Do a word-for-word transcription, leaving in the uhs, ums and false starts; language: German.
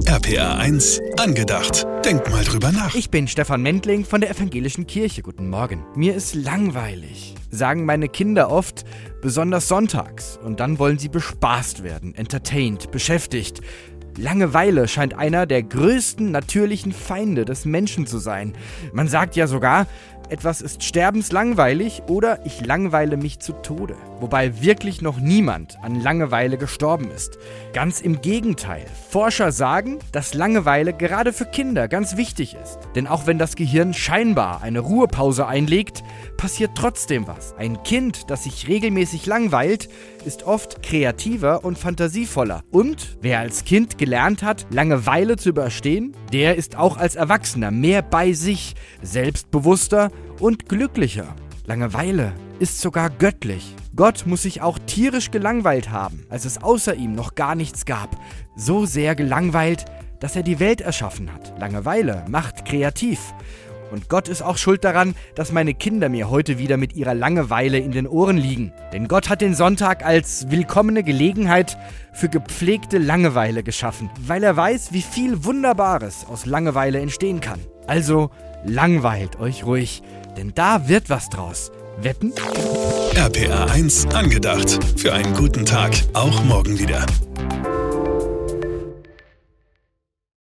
R P R eins angedacht. Denk mal drüber nach. Ich bin Stefan Mendling von der Evangelischen Kirche. Guten Morgen. Mir ist langweilig, sagen meine Kinder oft, besonders sonntags. Und dann wollen sie bespaßt werden, entertained, beschäftigt. Langeweile scheint einer der größten natürlichen Feinde des Menschen zu sein. Man sagt ja sogar, etwas ist sterbenslangweilig oder ich langweile mich zu Tode. Wobei wirklich noch niemand an Langeweile gestorben ist. Ganz im Gegenteil. Forscher sagen, dass Langeweile gerade für Kinder ganz wichtig ist. Denn auch wenn das Gehirn scheinbar eine Ruhepause einlegt, passiert trotzdem was. Ein Kind, das sich regelmäßig langweilt, ist oft kreativer und fantasievoller. Und wer als Kind gelernt hat, Langeweile zu überstehen, der ist auch als Erwachsener mehr bei sich, selbstbewusster und glücklicher. Langeweile ist sogar göttlich. Gott muss sich auch tierisch gelangweilt haben, als es außer ihm noch gar nichts gab. So sehr gelangweilt, dass er die Welt erschaffen hat. Langeweile macht kreativ. Und Gott ist auch schuld daran, dass meine Kinder mir heute wieder mit ihrer Langeweile in den Ohren liegen. Denn Gott hat den Sonntag als willkommene Gelegenheit für gepflegte Langeweile geschaffen, weil er weiß, wie viel Wunderbares aus Langeweile entstehen kann. Also langweilt euch ruhig, denn da wird was draus. Wetten? R P R eins angedacht. Für einen guten Tag, auch morgen wieder.